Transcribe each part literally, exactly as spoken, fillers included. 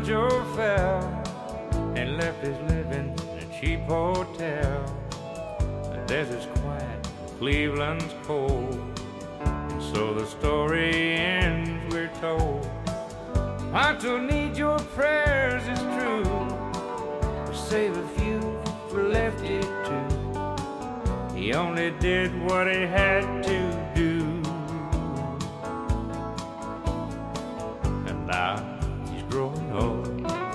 Pancho fell and left his living in a cheap hotel. The desert's quiet, Cleveland's cold, and so the story ends, we're told. Pancho needs your prayers, it's true, to save a few for Lefty too. He only did what he had to do, and now he's growing old.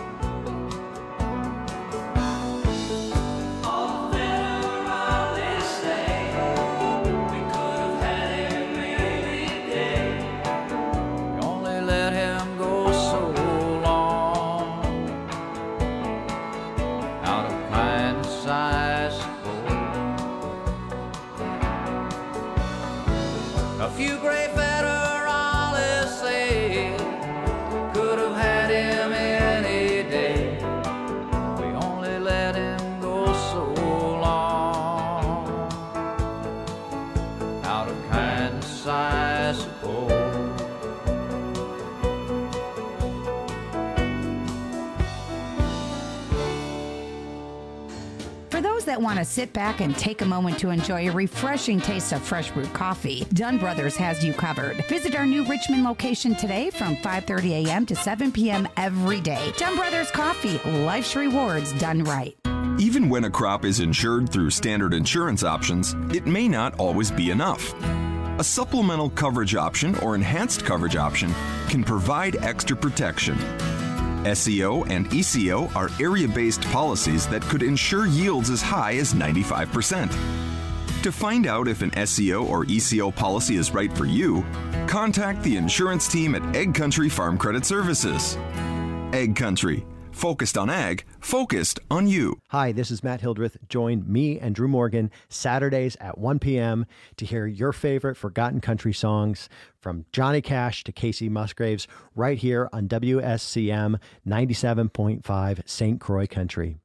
That want to sit back and take a moment to enjoy a refreshing taste of fresh brewed coffee, Dunn Brothers has you covered. Visit our new Richmond location today from five thirty a.m. to seven p.m. every day. Dunn Brothers Coffee, life's rewards done right. Even when a crop is insured through standard insurance options, it may not always be enough. A supplemental coverage option or enhanced coverage option can provide extra protection. S E O and E C O are area-based policies that could ensure yields as high as ninety-five percent. To find out if an S E O or E C O policy is right for you, contact the insurance team at Ag Country Farm Credit Services. Ag Country, focused on ag, focused on you. Hi, this is Matt Hildreth. Join me and Drew Morgan Saturdays at one p.m. to hear your favorite forgotten country songs from Johnny Cash to Casey Musgraves right here on W S C M ninety-seven point five Saint Croix Country.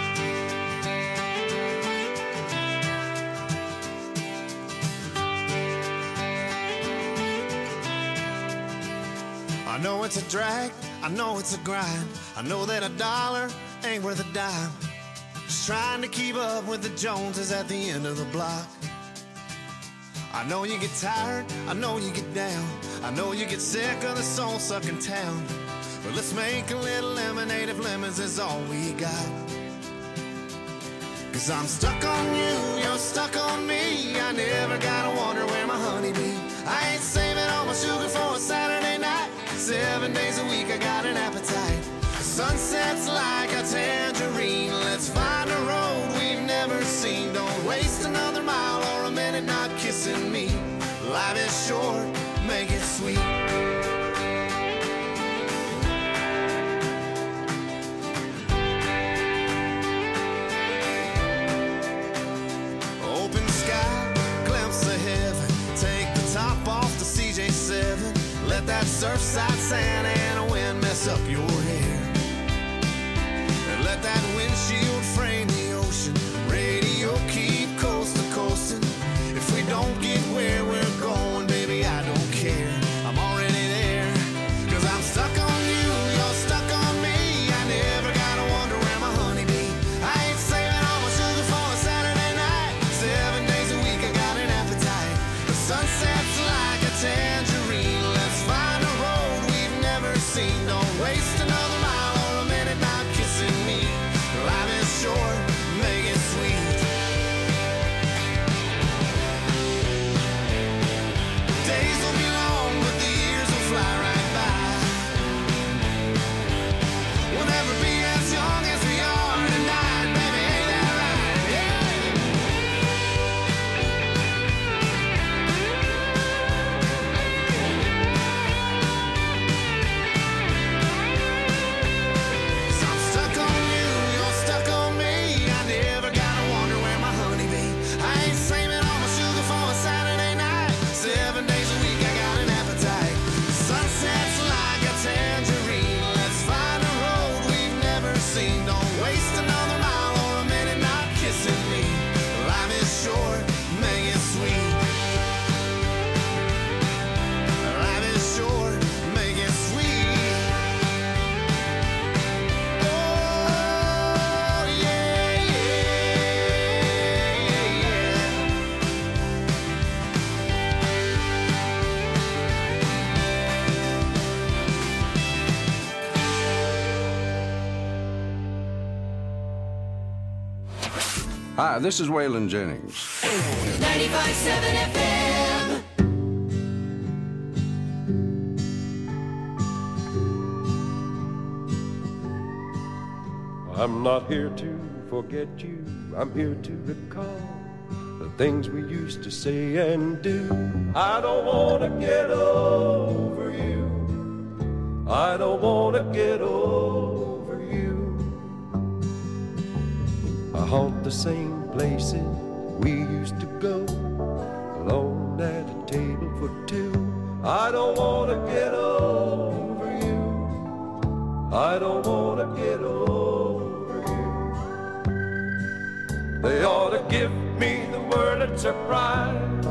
I know it's a drag, I know it's a grind. I know that a dollar ain't worth a dime. Just trying to keep up with the Joneses at the end of the block. I know you get tired, I know you get down. I know you get sick of the soul-sucking town. But let's make a little lemonade if lemons is all we got. Cause I'm stuck on you, you're stuck on me. I never gotta wonder where my honey be. I ain't saving all my sugar for a Saturday night. Seven days a week I got an appetite. The sunset's like a tangerine. Let's find a road we've never seen. Don't waste another mile or a minute not kissing me. Life is short, make it sweet. Open sky, glimpse of heaven. Take the top off the C J seven. Let that surfside sand and a wind mess up your hair. And let that windshield frame the ocean. Radio keep coast to coasting. If we don't get where we're going, baby, I don't care. I'm already there. Cause I'm stuck on you, you're stuck on me. I never gotta wonder where my honey be. I ain't saving all my sugar for a Saturday night. Seven days a week I got an appetite. The sunset's like a tangerine. Let's find a road we've never seen. Don't waste another Hi, this is Waylon Jennings. ninety-five point seven F M. I'm not here to forget you. I'm here to recall the things we used to say and do. I don't want to get over you. I don't want to get over you. I haunt the same places we used to go, alone at a table for two. I don't want to get over you. I don't want to get over you. They ought to give me the word of surprise.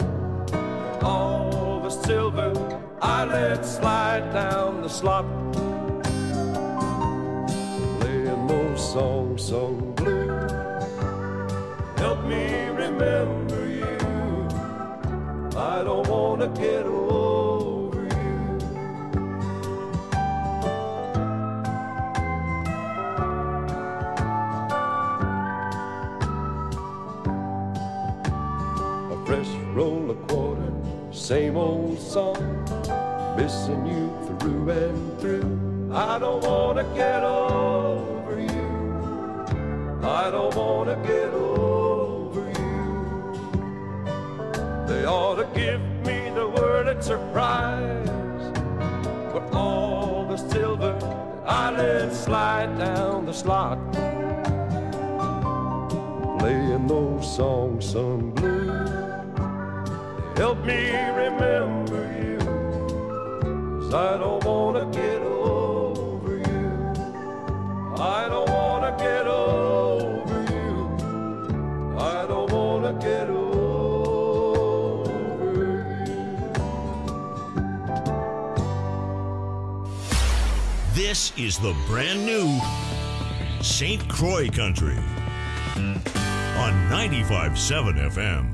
All the silver I let slide down the slot, playing those songs sung blue. Help me remember you. I don't want to get over you. A fresh roll of quarter, same old song, missing you through and through. I don't want to get over you. I don't want to get over you. They ought to give me the word of surprise for all the silver I let slide down the slot, playing those songs sung blue. Help me remember you, 'cause I don't want to get over you. I don't want to get over you. I don't want to get over you. This is the brand new Saint Croix Country on ninety-five point seven F M.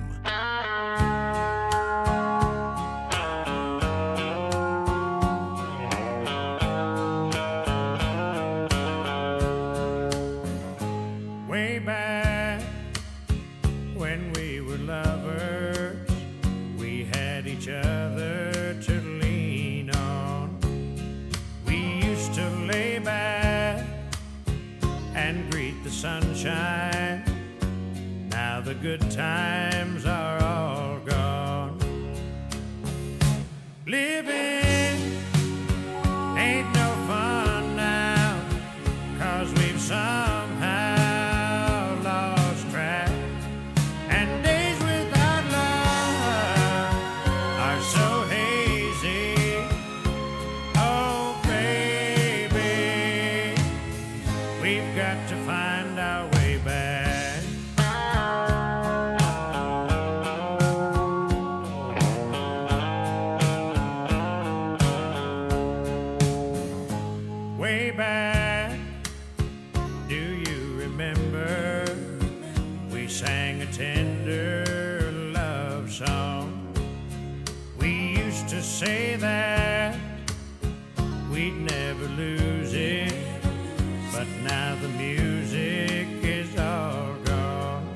Way back when we were lovers, we had each other to lean on. We used to lay back and greet the sunshine. Now the good times are all gone. Living ain't no fun now, 'cause we've somehow lost track. And days without love are so hazy. Oh, baby, we've got to find our way back. Way back, do you remember we sang a tender love song? We used to say that we'd never lose it, but now the music is all gone.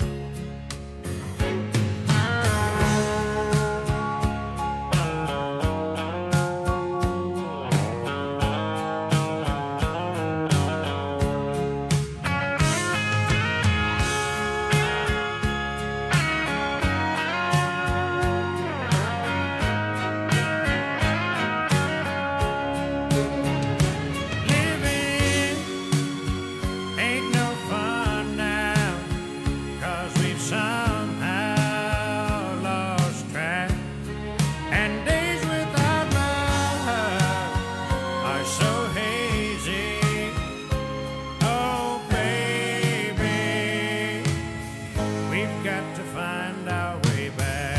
Living ain't no fun now, 'cause we've somehow lost track. And days without love are so hazy. Oh, baby, we've got to find our way back.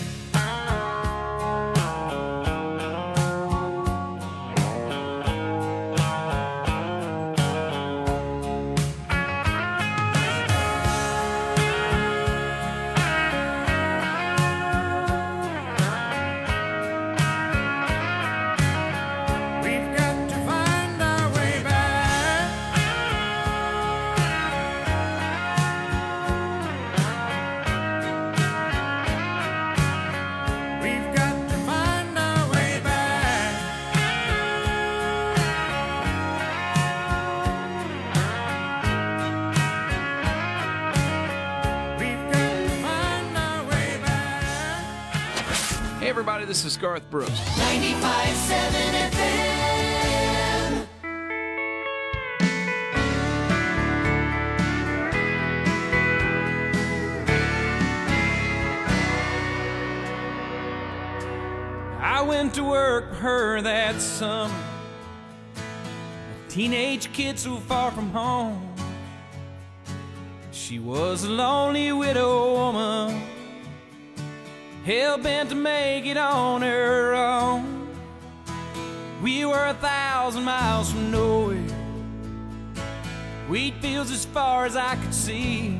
We've got to find our way back. Hey everybody, this is Garth Brooks. ninety-five point seven F M. I went to work for her that summer, a teenage kid so far from home. She was a lonely widow woman, hell-bent to make it on her own. We were a thousand miles from nowhere, wheat fields as far as I could see,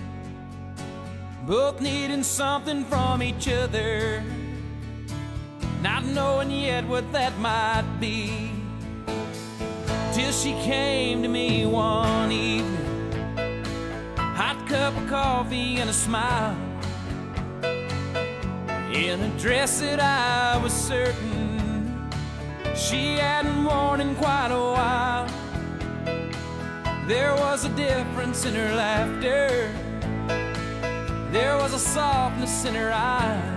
both needing something from each other, not knowing yet what that might be. Till she came to me one evening, hot cup of coffee and a smile, in a dress that I was certain she hadn't worn in quite a while. There was a difference in her laughter, there was a softness in her eyes,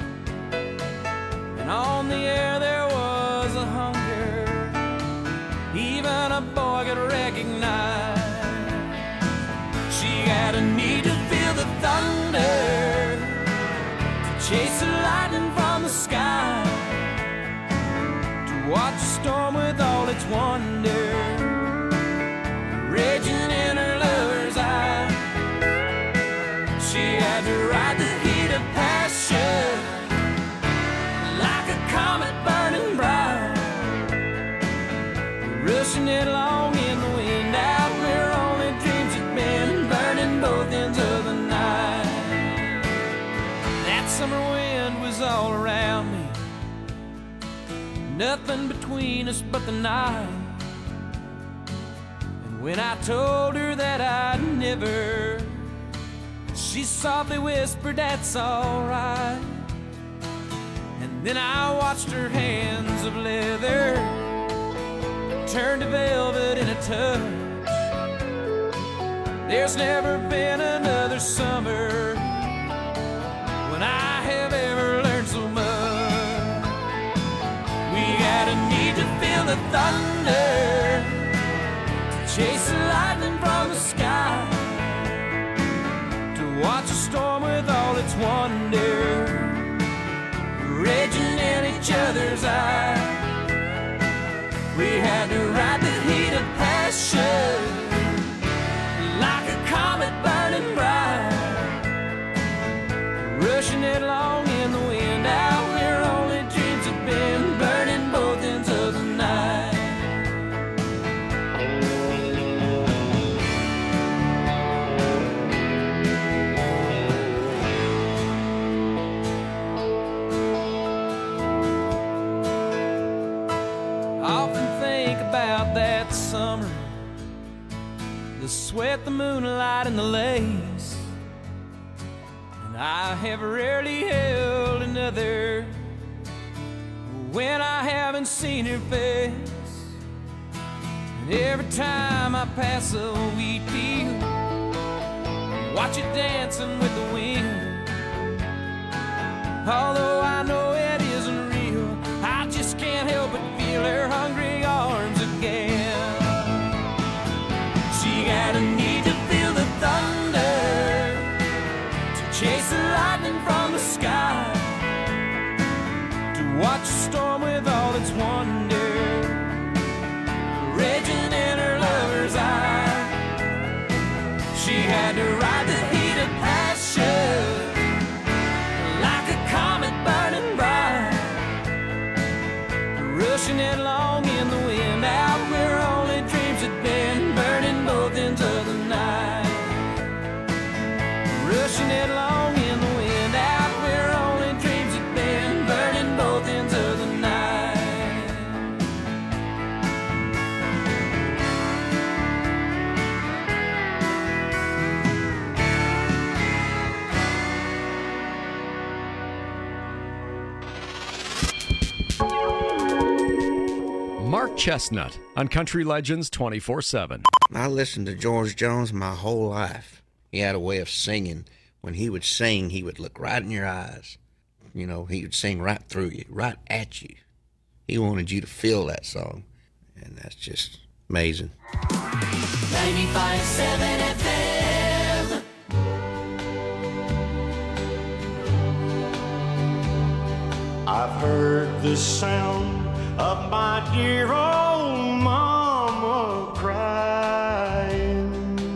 and on the air there was a hunger even a boy could recognize. She had a need to feel the thunder, chase the lightning from the sky, to watch the storm with all its wonder raging in her lover's eye. She had to ride the heat of passion like a comet burning bright, rushing it along in the wind out where only dreams had been, burning both ends of the night. Summer wind was all around me, nothing between us but the night. And when I told her that I'd never, she softly whispered, "That's alright." And then I watched her hands of leather turn to velvet in a touch. There's never been another summer when I have ever learned so much. We had a need to feel the thunder, to chase the lightning from the sky, to watch a storm with all its wonder raging in each other's eyes. We had to ride the heat of passion like a comet burning bright, rushing it along in the wind out where only dreams had been, burning both ends of the night. I often think about that summer, the sweat, the moonlight, and the lace. I have rarely held another when I haven't seen her face. And every time I pass a wheat field, watch it dancing with the wind. Although I know it isn't real, I just can't help but feel her hungry arms again. She had a need to feel the thunder, chase the lightning from the sky, to watch a storm with all its wonder raging in her lover's eye. She had to ride the heat of passion like a comet burning bright, rushing it along in the wind out where only dreams had been, burning both ends of the night, rushing it along in the wind out where only dreams had been, burning both ends of the night. Mark Chestnut on Country Legends twenty-four seven. I listened to George Jones my whole life. He had a way of singing. When he would sing, he would look right in your eyes. You know, he would sing right through you, right at you. He wanted you to feel that song, and that's just amazing. ninety-five point seven F M. I've heard the sound of my dear old mama crying,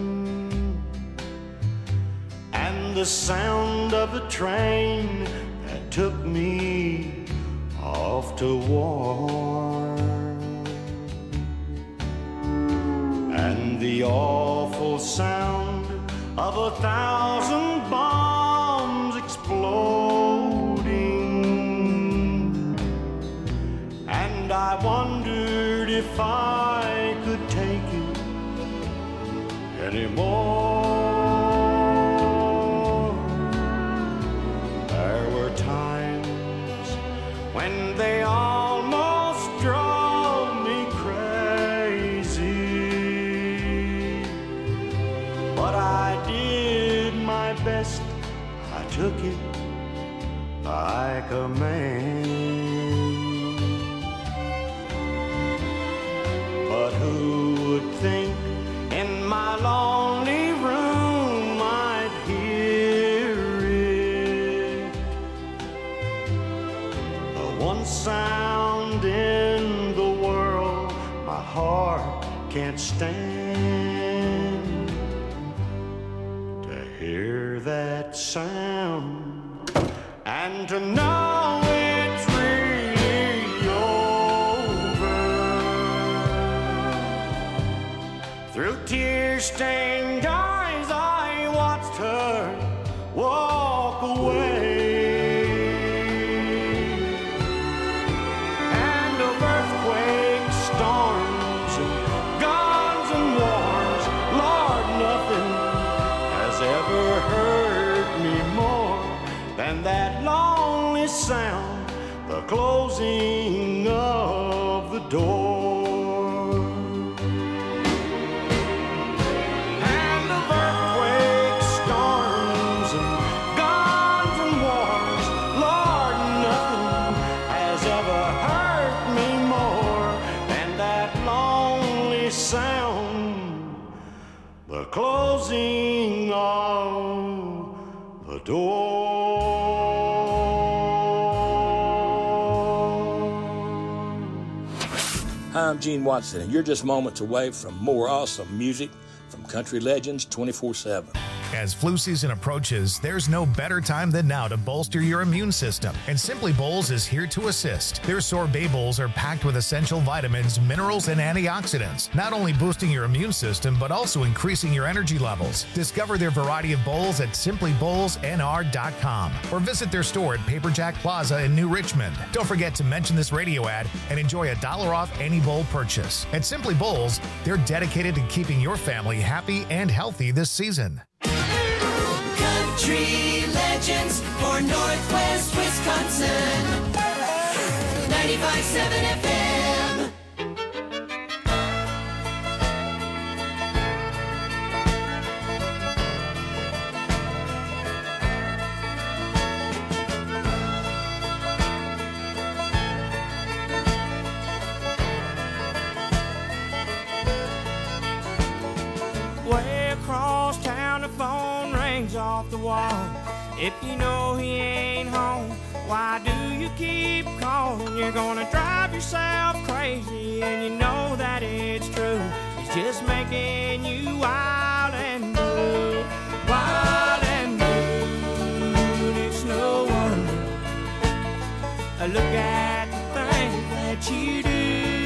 and the sound of the train that took me off to war, and the awful sound of a thousand bombs exploding. And I wondered if I could take it anymore. There were times when they almost drove me crazy, but I did my best. I took it like a man. But who would think in my lonely room I'd hear it? The one sound in the world my heart can't stand. To hear that sound and to know it's really over. Through tear-stained eyes I watched her walk away, and of earthquakes, storms, and guns and wars, Lord, nothing has ever hurt me more than that lonely sound, the closing of the door. And of earthquakes, storms, and guns and wars, Lord, nothing has ever hurt me more than that lonely sound, the closing of the door. Hi, I'm Gene Watson, and you're just moments away from more awesome music from Country Legends twenty-four seven. As flu season approaches, there's no better time than now to bolster your immune system, and Simply Bowls is here to assist. Their sorbet bowls are packed with essential vitamins, minerals, and antioxidants, not only boosting your immune system, but also increasing your energy levels. Discover their variety of bowls at simply bowls n r dot com or visit their store at Paperjack Plaza in New Richmond. Don't forget to mention this radio ad and enjoy a dollar off any bowl purchase. At Simply Bowls, they're dedicated to keeping your family happy and healthy this season. Country Legends for Northwest Wisconsin. ninety-five point seven F M. Way across town, the phone rings off the wall. If you know he ain't home, why do you keep calling? You're gonna drive yourself crazy, and you know that it's true. He's just making you wild and blue, wild and blue. And it's no wonder. Look at the things that you do.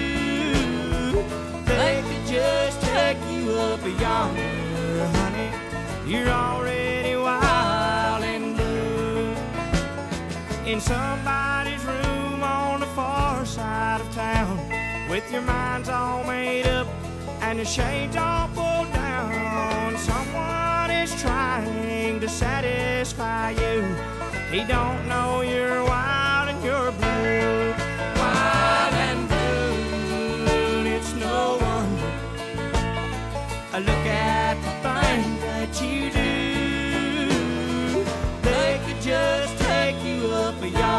They could just take you up yonder, honey. You're already wild and blue. In somebody's room on the far side of town, with your mind's all made up and the shades all pulled down. Someone is trying to satisfy you. He don't know you're wild and you're blue, wild and blue. And it's no wonder. Look at the things that you do. They could just take you up a yard.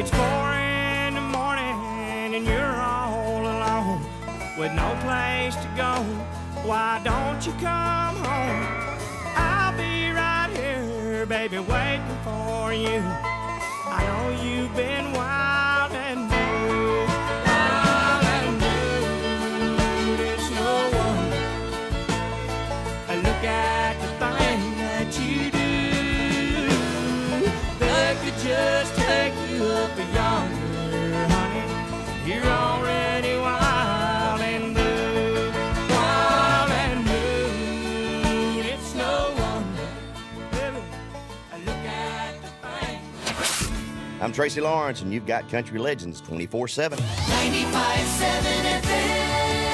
It's four in the morning and you're all alone with no place to go. Why don't you come home? I'll be right here, baby, waiting for you. I know you've been wild and blue, wild and blue. It's no wonder. Look at the thing that you do. That could just take you up yonder, honey. You're already wild and blue, wild and blue. It's no wonder, baby. Look at the thing. I'm Tracy Lawrence, and you've got Country Legends twenty-four seven. ninety-five point seven F M.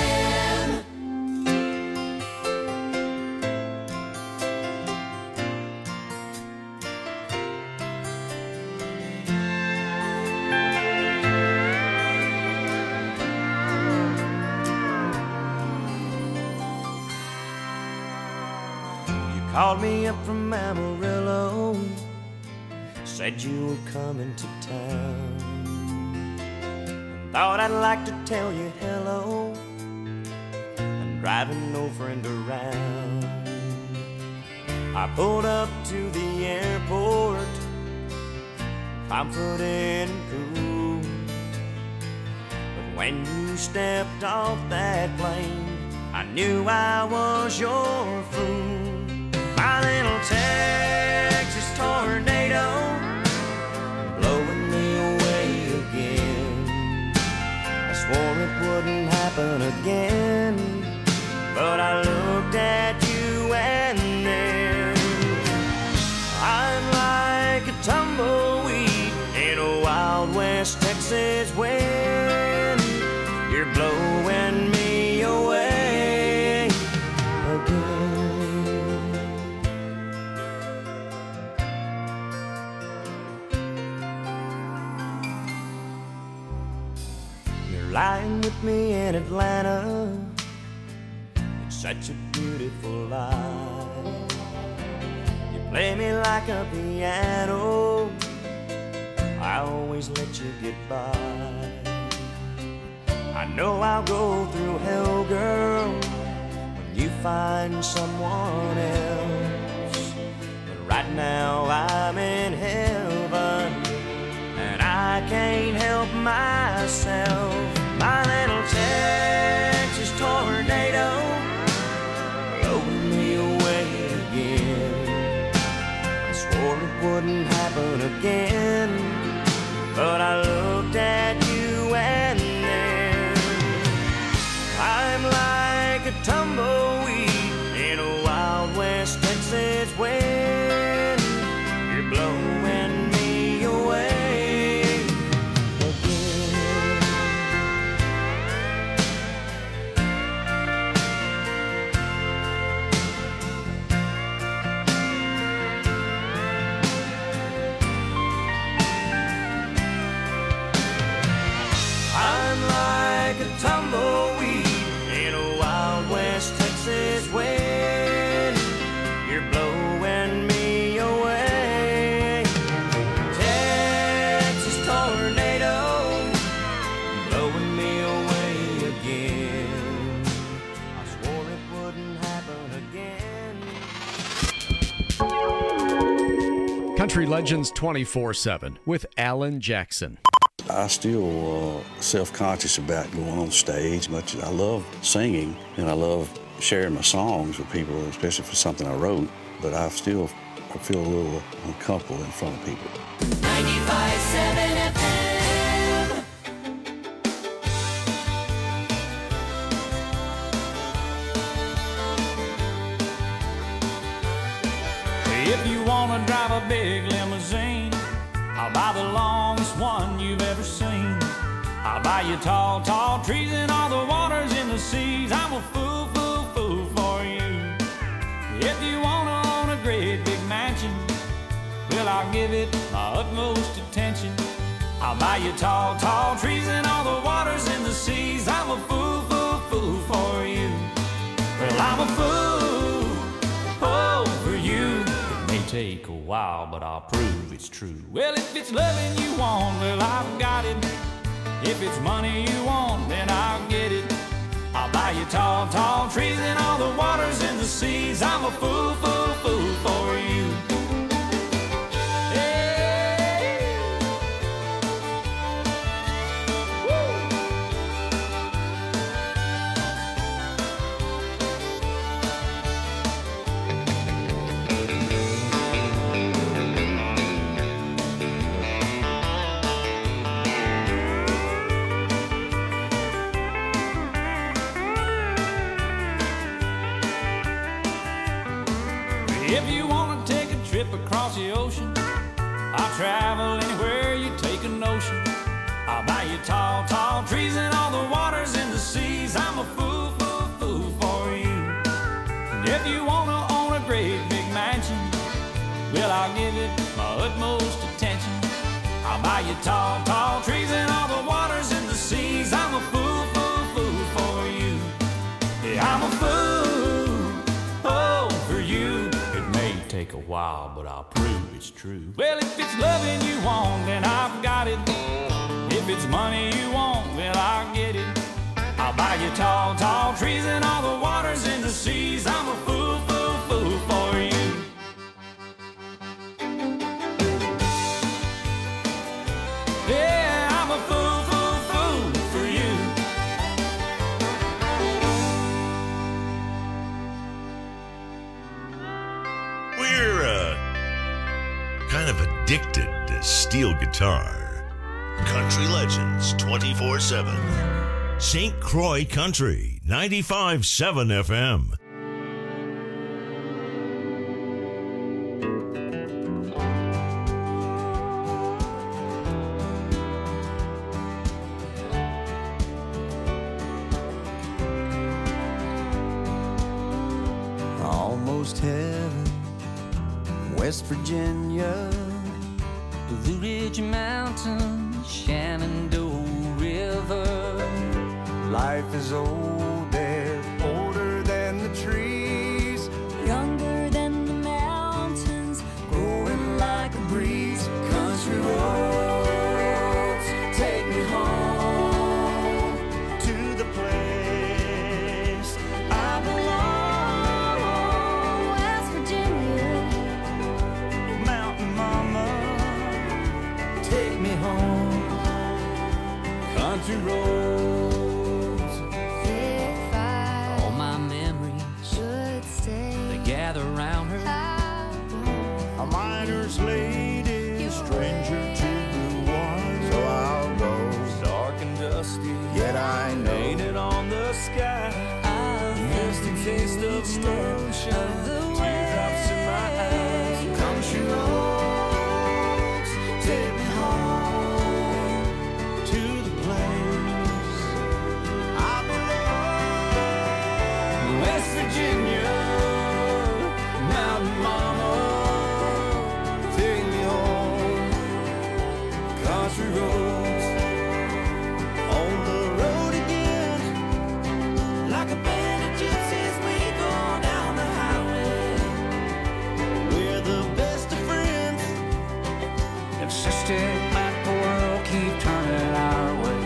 Called me up from Amarillo, said you were coming to town. Thought I'd like to tell you hello. I'm driving no friend around. I pulled up to the airport, confident and cool. But when you stepped off that plane, I knew I was your fool. My little Texas tornado, blowing me away again. I swore it wouldn't happen again, but I looked at you and then I'm like a tumbleweed in a Wild West Texas wind. You're blowing me away again. Lying with me in Atlanta, it's such a beautiful life. You play me like a piano, I always let you get by. I know I'll go through hell, girl, when you find someone else. But right now I'm in heaven, and I can't help myself. My little Texas tornado, blowing me away again. I swore it wouldn't happen again, but I looked at you and then I'm like a tumbleweed in a Wild West Texas wind. You're blowing me away. Tumbleweed in a Wild West Texas wind. You're blowing me away. Texas tornado, blowing me away again. I swore it wouldn't happen again. Country Legends twenty-four seven with Alan Jackson. I still uh, self-conscious about going on stage, much as I love singing and I love sharing my songs with people, especially for something I wrote, but I still I feel a little uncomfortable in front of people. ninety-five point seven F M. If you want to drive a big limousine, I'll buy the longest one you've ever seen. I'll buy you tall, tall trees and all the waters in the seas. I'm a fool, fool, fool for you. If you want to own a great big mansion, well, I'll give it my utmost attention. I'll buy you tall, tall trees and all the waters in the seas. I'm a fool, fool, fool for you. Well, I'm a fool, oh, for you. take a while, but I'll prove it's true. Well, if it's loving you want, well, I've got it. If it's money you want, then I'll get it. I'll buy you tall, tall trees and all the waters and the seas. I'm a fool, fool, fool for you. If you want to take a trip across the ocean, I'll travel anywhere you take a notion. I'll buy you tall, tall trees and all the waters and the seas. I'm a fool, fool, fool for you. And if you want to own a great big mansion, well, I'll give it my utmost attention. I'll buy you tall, tall trees and all the waters and the seas. I'm a fool, fool, fool for you. Yeah, I'm a fool, oh, for you. Take a while, but I'll prove it's true. Well, if it's loving you want, then I've got it. If it's money you want, well, I'll get it. I'll buy you tall, tall trees and all the waters and the seas. I'm a fool, fool, fool for you. Yeah, I'm a fool, fool, fool for you. We're, uh, kind of addicted to steel guitar. Country Legends twenty-four seven. Saint Croix Country, ninety-five point seven F M. Almost heaven, West Virginia, Blue Ridge Mountain, Shenandoah River. Life is old there, older than the trees, younger than the mountains, growing like a breeze. Country roads take me home to the place I belong. West Virginia, Mountain Mama, take me home. Country roads, if I All my memories, should stay, they gather round her. a miner's lady, stranger to blue water. So I'll go, Dark and dusty, yet I know, painted on the sky. Misty taste of moonshine, teardrops in my eyes. country roads take me home to the place I belong. West Virginia, Mountain Mama, Take me home, country roads, on the road again, like a band of gypsies we go down the highway. We're the best of friends, insisting that the world keep turning our way,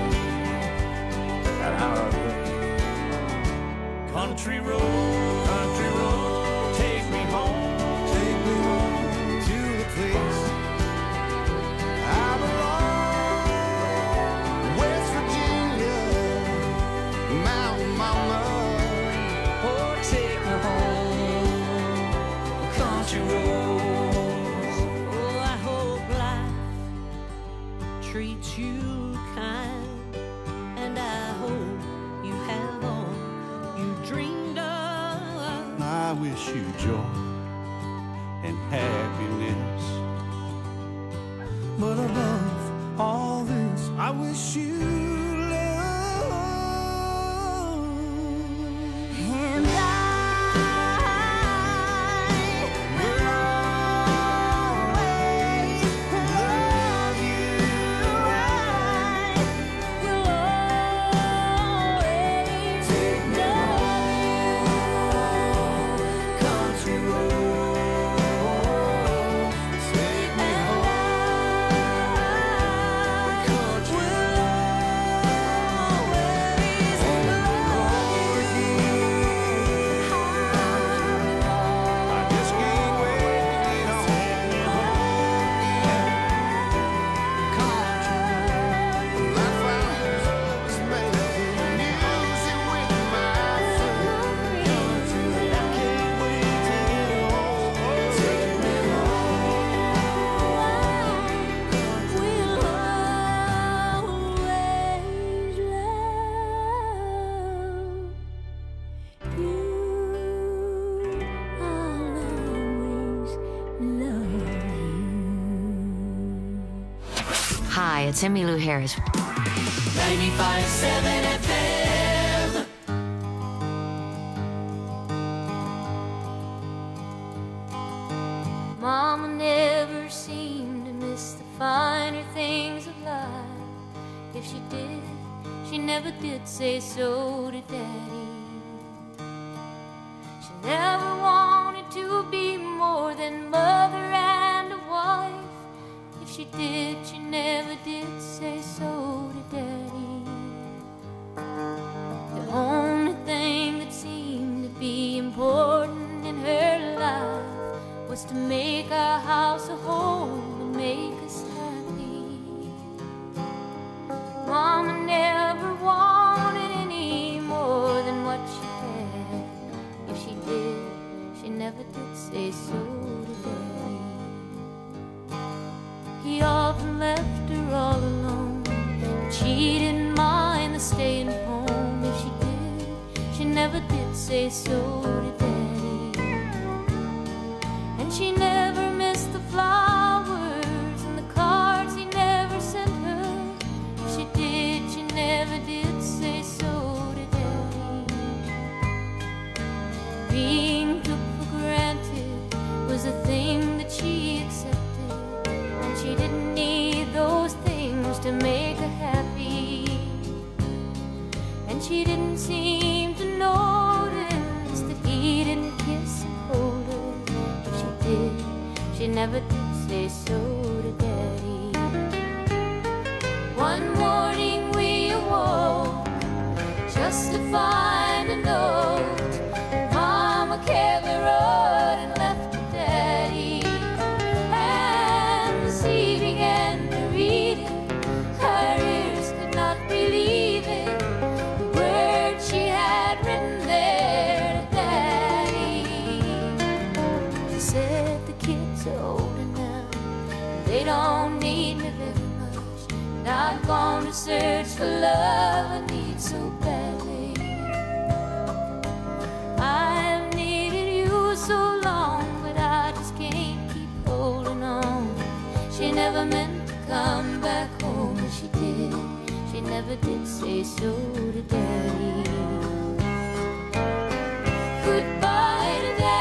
our way. country road, country road, take me home, Take me home to the place I belong. West Virginia, Mountain Mama, oh, take me home, country roads. Oh, I hope life treats you kind, and I hope you have all you dreamed of. I wish you joy and happiness. But above all this, I wish you love. and I will always love you right. Will always love you. Country road. it's Emmylou Harris. ninety-five point seven F M. Mama never seemed to miss the finer things of life. If she did, she never did say so to Daddy. She never wanted to be more than mother and a wife. If she did, she never did say so to Daddy. The only thing that seemed to be important in her life was to make our house a home and make us happy. Mama never wanted any more than what she had. If she did, she never did say so to Daddy. He often left her all alone, but she didn't mind the staying home. If she did, she never did say so to Daddy. And she never missed the flowers and the cards he never sent her. If she did, she never did say so to Daddy. Being took for granted was a thing that she accepted, and she didn't need those things to make her happy. And she didn't seem to notice that he didn't kiss and hold her. If she did, she never did say so to Daddy. One morning we awoke just to find a note. Mama carried the road and left her Daddy. And as he began to read it, her ears could not believe it. The words she had written there to Daddy. She said the kids are older now, they don't need me very much. And I've gone to search for love I need so badly. I've needed you so long, but I just can't keep holding on. She never meant to come back home, but she did. She never did say so to Daddy. Goodbye to Daddy.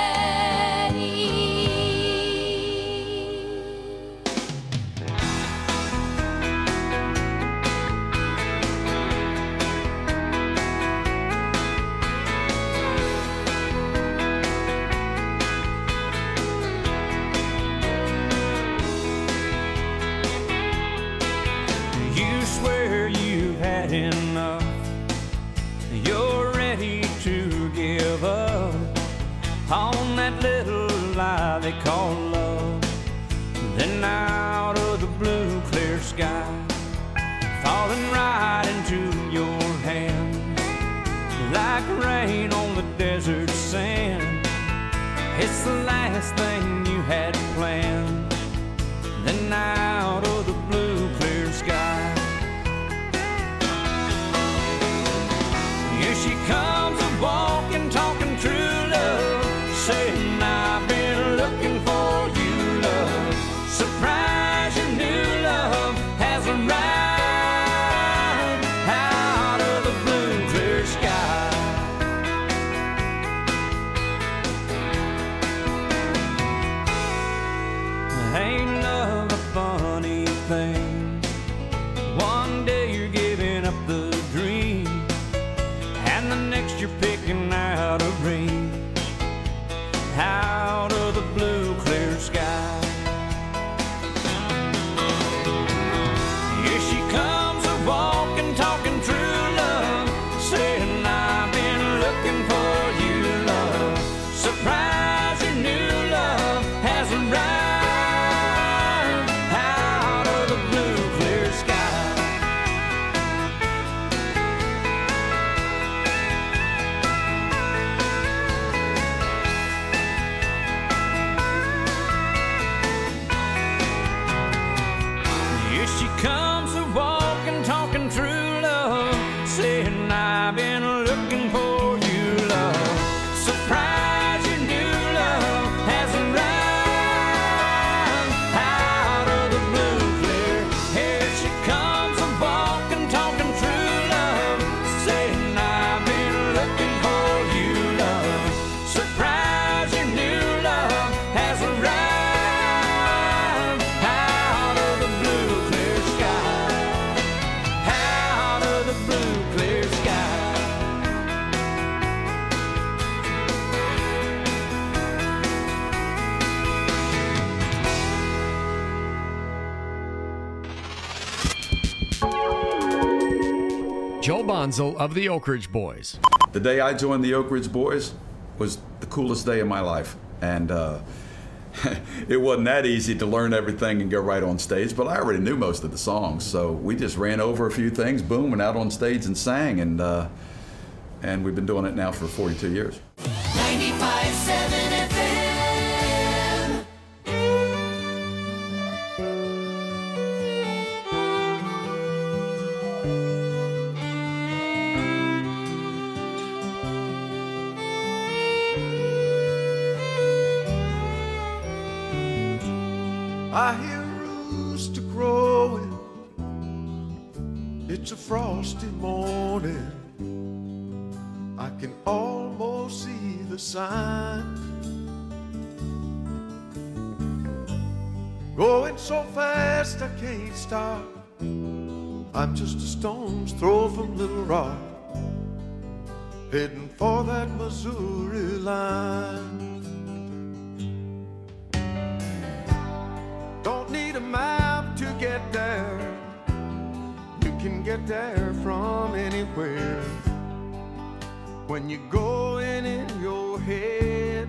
You swear you've had enough, you're ready to give up on that little lie they call love. Then out of the blue clear sky, falling right into your hands, like rain on the desert sand. It's the last thing you had planned. Then out of the blue clear sky, here she comes a walking, talking true love, saying I've been looking for you, love. Surprise, your new love has arrived out of the blue clear sky. Donzel of the Oak Ridge Boys. The day I joined the Oak Ridge Boys was the coolest day of my life. And uh, it wasn't that easy to learn everything and go right on stage, but I already knew most of the songs. So we just ran over a few things, boom, went out on stage and sang. And, uh, and we've been doing it now for forty-two years. ninety-five point seven F M. I hear a rooster crowing. It's a frosty morning. I can almost see the sign. Going so fast I can't stop. I'm just a stone's throw from Little Rock, heading for that Missouri line. Don't need a map to get there. You can get there from anywhere when you're going in your head.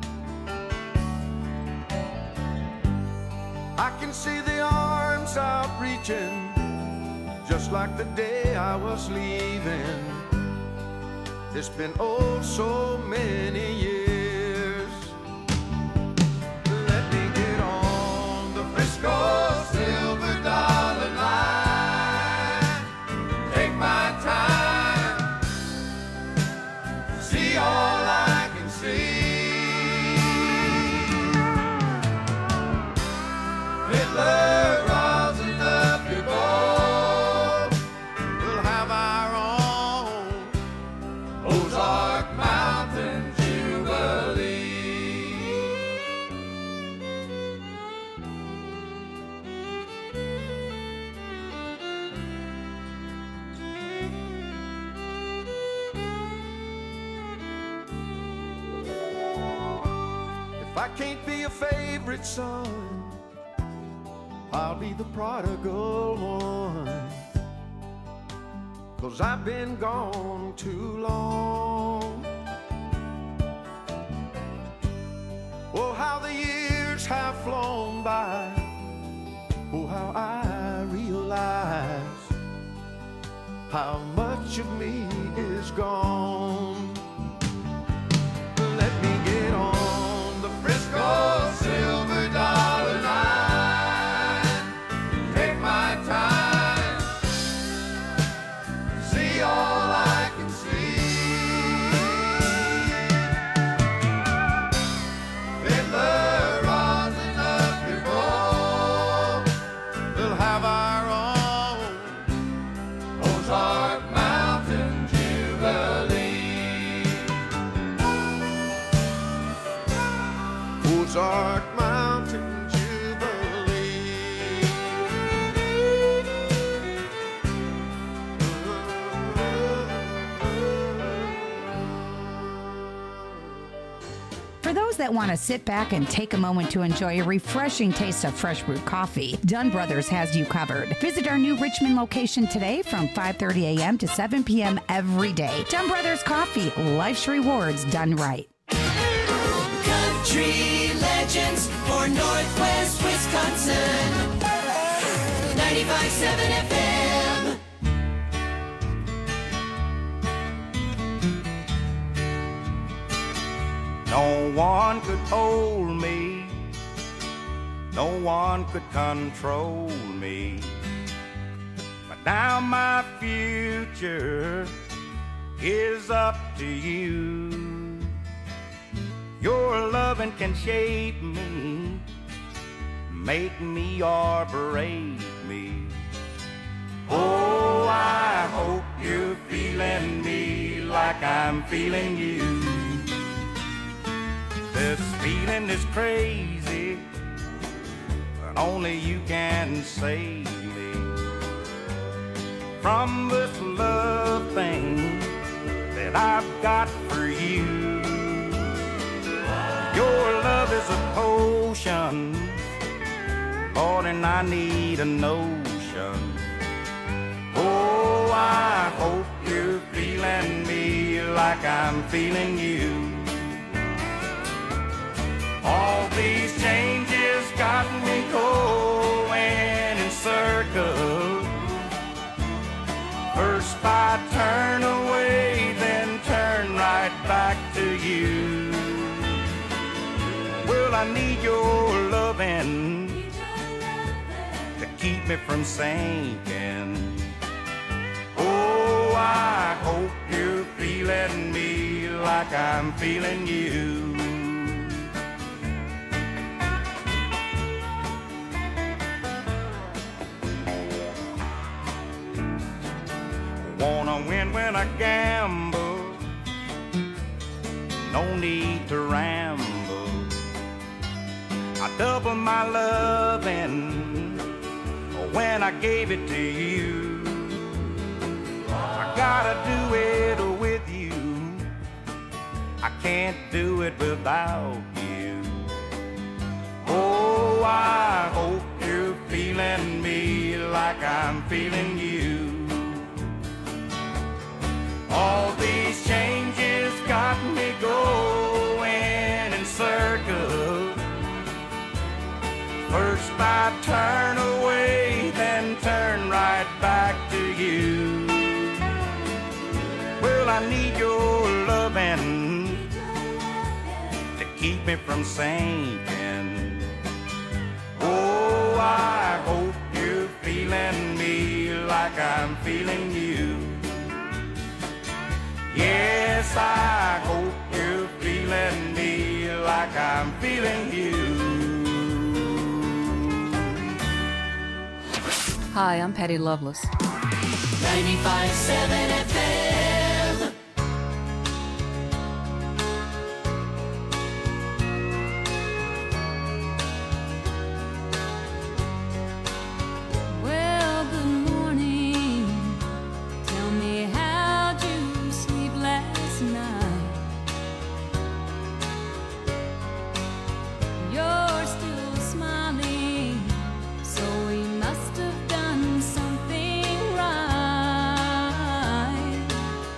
I can see the arms out reaching, just like the day I was leaving. It's been oh so many years. Let me get on the Frisco Silver Dollar Line. Take my time, see all I can see. Hitler, rosin up your boat. We'll have our own Ozark Mountain Jubilee. If I can't be a favorite son, I'll be the prodigal one, 'cause I've been gone too long. Oh, how the years have flown by. Oh, how I realize how much of me is gone. Let me get on the Frisco Silver Dollar Line. Take my time, see all I can see. Fiddler, rosin up your bowl. We'll have our own Ozark Mountain Jubilee. Ozark Mountain Jubilee. For those that want to sit back and take a moment to enjoy a refreshing taste of fresh brewed coffee, Dunn Brothers has you covered. Visit our new Richmond location today from five thirty a.m. to seven p.m. every day. Dunn Brothers Coffee, life's rewards done right. Country legends for Northwest Wisconsin. ninety-five point seven F M. No one could hold me, no one could control me, but now my future is up to you. Your loving can shape me, make me or break me. Oh, I hope you're feeling me like I'm feeling you. This feeling is crazy, but only you can save me from this love thing that I've got for you. Your love is a potion, Lord, and I need a notion. Oh, I hope you're feeling me like I'm feeling you. All these changes got me going in circles. First I turn away, then turn right back to you. Well, I need your loving to keep me from sinking. Oh, I hope you're feeling me like I'm feeling you. Wanna win when I gamble, no need to ramble. I double my loving when I gave it to you. I gotta do it with you, I can't do it without you. Oh, I hope you're feeling me like I'm feeling you. All these changes got me going in circles. First I turn away, then turn right back to you. Well, I need your loving to keep me from sinking. Oh, I hope you're feeling me like I'm feeling you. Yes, I hope you're feeling me like I'm feeling you. Hi, I'm Patty Loveless. ninety-five point seven F M. Well, good morning. Tell me, how'd you sleep last night? You're still smiling, so we must have done something right.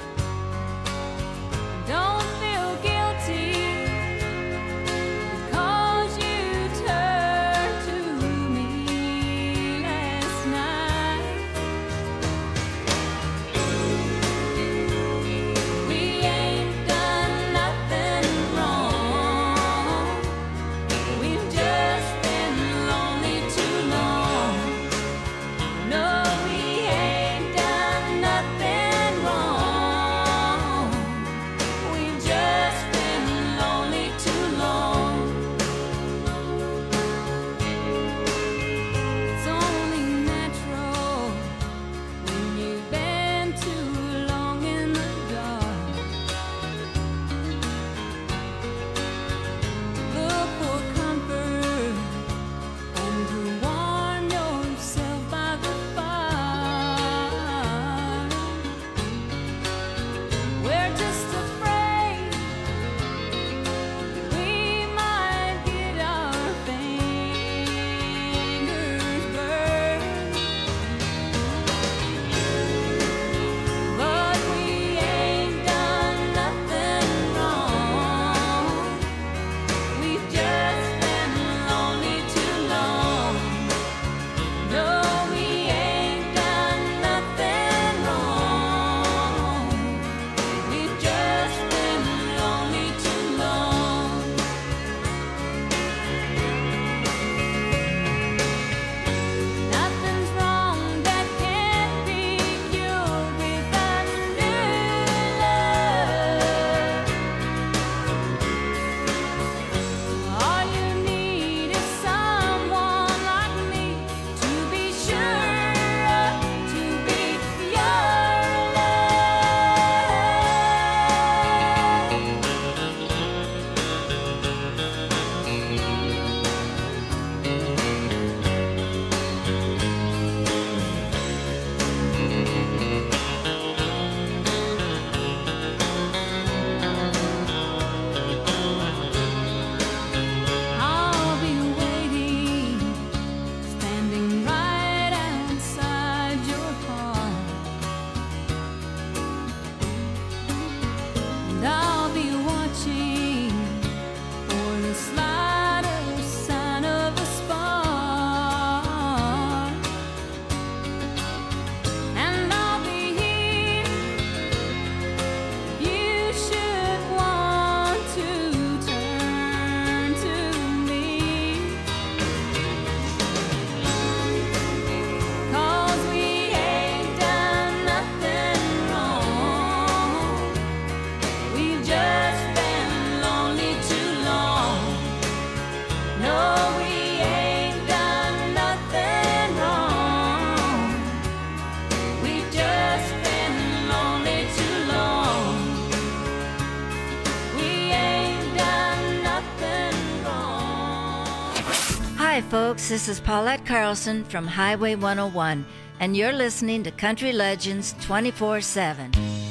Hi, folks. This is Paulette Carlson from Highway one oh one, and you're listening to Country Legends twenty-four seven.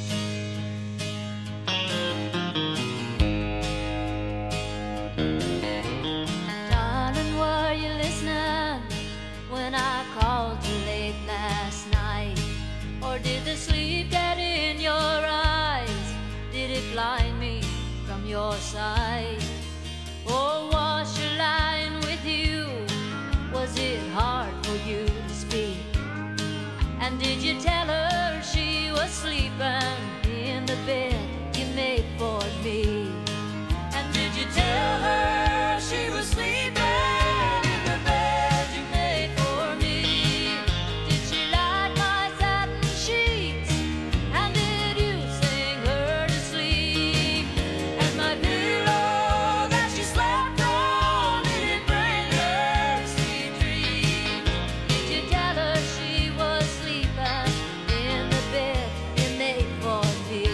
Darling, were you listening when I called you late last night? Or did the sleep get in your eyes? Did it blind me from your sight? Or was she lying with you? Was it hard for you to speak? And did you tell her she was sleeping in the bed you made for me? And did you tell her she was sleeping in the bed you made for me? Did she like my satin sheets? And did you sing her to sleep? And my pillow that she slept on, did it bring her sweet dreams? Did you tell her she was sleeping in the bed you made for me?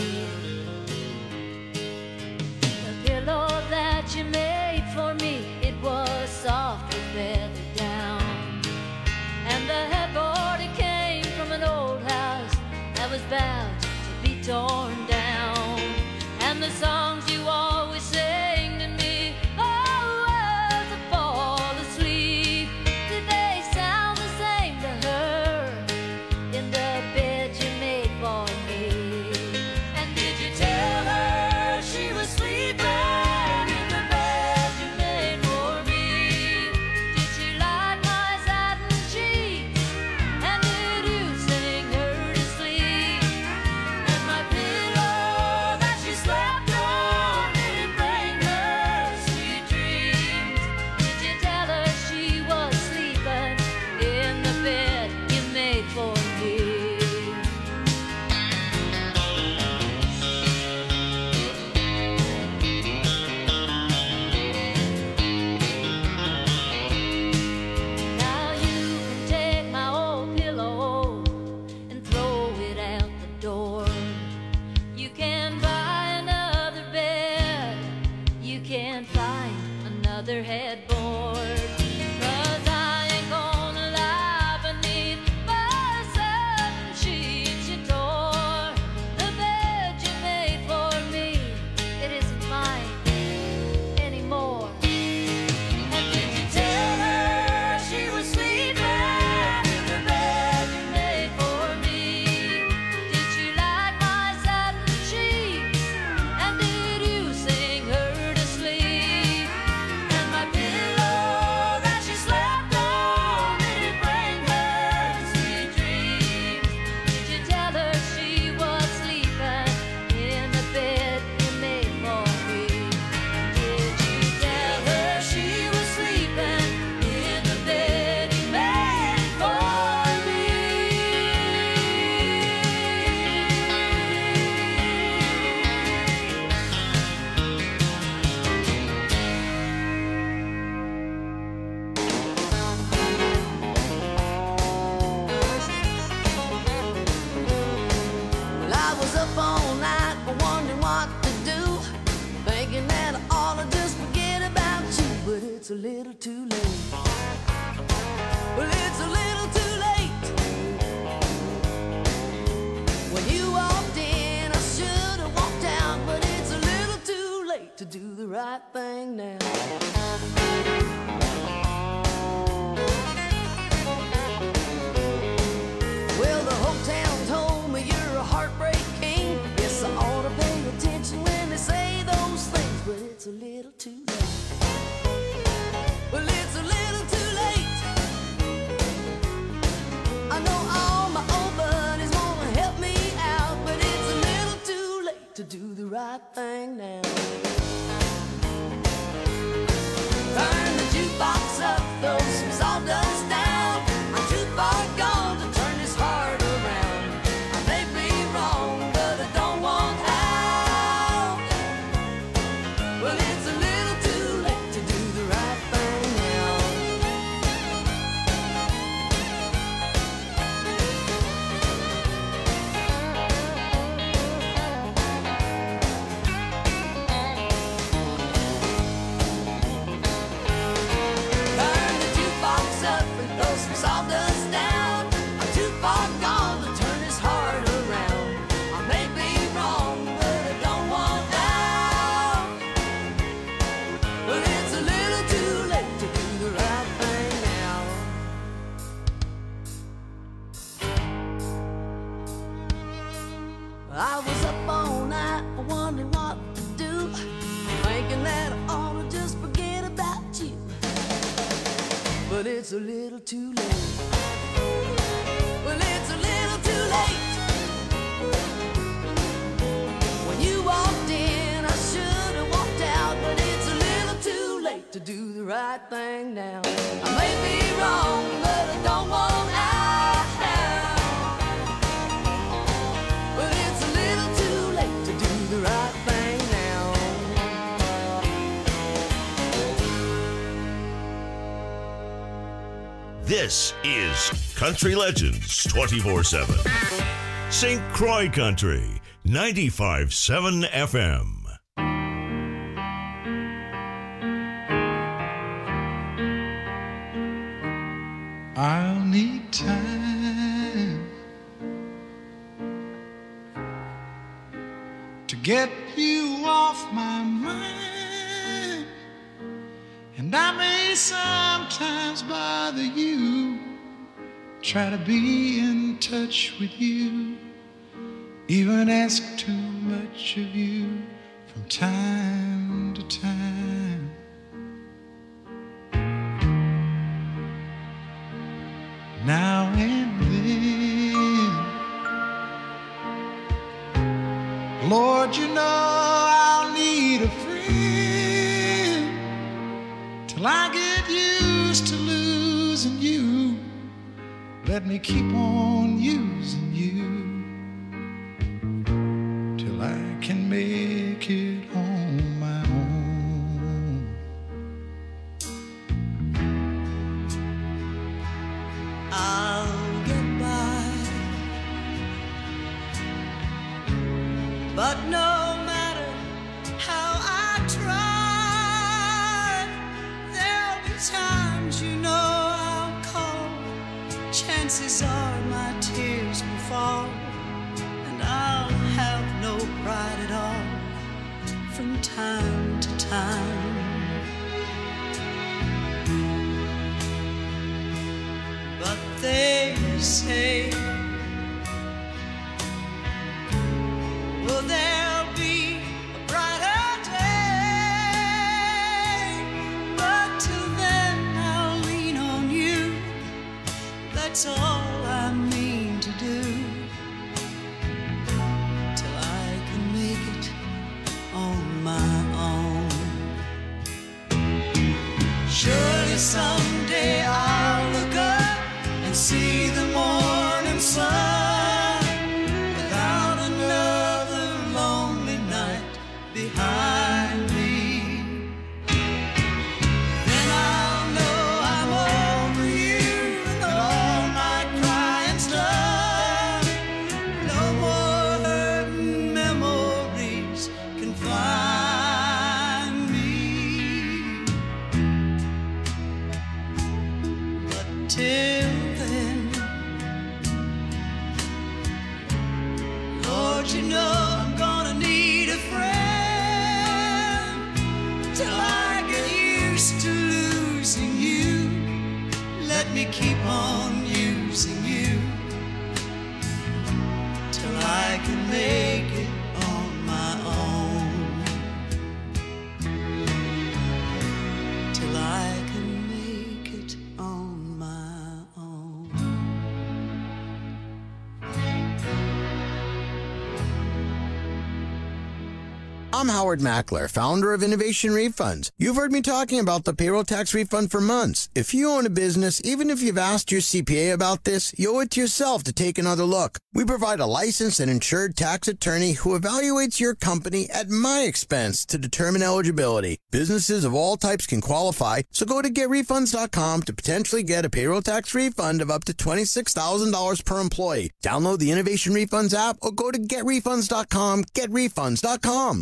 The pillow that you made for me, it was soft with feather down. And the headboard, it came from an old house that was bound to be torn down. And the songs you always sang to me, oh, as I fall asleep, did they sound the same to her in the bed you made for me? And did you tell her she was sleeping in the bed you made for me? Did she like my satin sheets? And did you sing her to sleep? And my pillow that she slept on, did it bring her sweet dreams? Did you tell her she was sleeping in the bed you made for me? Now you can take my old pillow and throw it out the door. You can buy another bed, you can find another headboard. 'Cause I ain't gonna lie beneath my satin sheets you tore. The bed you made for me, it isn't mine anymore. And did you tell her she was sleeping in the bed you made for me? Did she like my satin sheets? And did you sing her to sleep? And my pillow that she slept on, did it bring her sweet dreams? Did you tell her she was sleeping in the bed you made for me? Did you tell her she was sleeping in the bed you made for me? Well, I was up all night wondering what to do, thinking that I ought to just forget about you, but it's a little too late. Well, it's a little too late. When you walked in, I should have walked out, but it's a little too late to do the right thing now. Well, the whole town told me you're a heartbreak king. Yes, I ought to pay attention when they say those things, but it's a little too late. Well, it's a little too late. I know all my old buddies want to help me out, but it's a little too late to do the right thing now. Turn the jukebox up, throw some sawdust down. I'm too far gone to turn this heart around. I may be wrong, but I don't want out. Well, it's a little too late to do the right thing now. Turn it's a little too late. Well, it's a little too late. When you walked in, I should have walked out, but it's a little too late to do the right thing now. I may be wrong, but I don't want out. But it's a little too late to do the right thing now. This is Country Legends twenty-four seven. Saint Croix Country, ninety-five point seven F M. I'll need time to get you off my mind, and I may sometimes bother you, try to be in touch with you, even ask too much of you from time to time. Now and then, Lord, you know I'll need a friend till I get used to losing you. Let me keep on using you till I can make it on my own. I'll get by, but no matter how I try, there'll be times you know I'll call. Chances are my tears will fall, and I'll have no pride at all from time to time. But they say, well, there'll be a brighter day, but till then I'll lean on you. That's all I mean to do, till I can make it on my own. Surely someday I'll look up and see the morning sun without another lonely night behind me. Then I'll know I'm over you and all my crying's done. No more hurting memories can find me. But till then, Lord, you know I'm gonna need a friend till I get used to losing you. Let me keep on using you till I can make it on my own. Till I can make it on my own. I'm Howard Mackler, founder of Innovation Refunds. You've heard me talking about the payroll tax refund for months. If you own a business, even if you've asked your C P A about this, you owe it to yourself to take another look. We provide a licensed and insured tax attorney who evaluates your company at my expense to determine eligibility. Businesses of all types can qualify, so go to get refunds dot com to potentially get a payroll tax refund of up to twenty-six thousand dollars per employee. Download the Innovation Refunds app or go to get refunds dot com, get refunds dot com.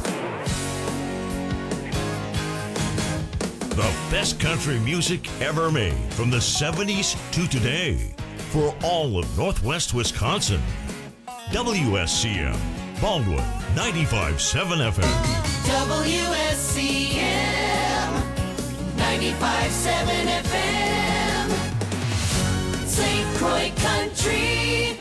The best country music ever made from the seventies to today for all of Northwest Wisconsin. W S C M, Baldwin, ninety-five point seven F M. W S C M ninety-five point seven F M. Saint Croix Country.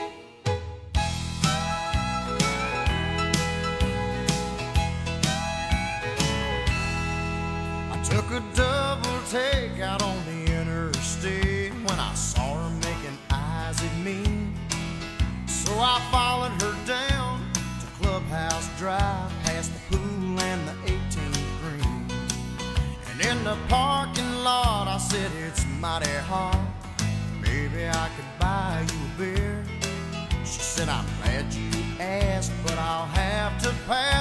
I took a double take out on the interstate. I followed her down to Clubhouse Drive, past the pool and the eighteenth green. And in the parking lot I said, it's mighty hot, maybe I could buy you a beer. She said, I'm glad you asked, but I'll have to pass.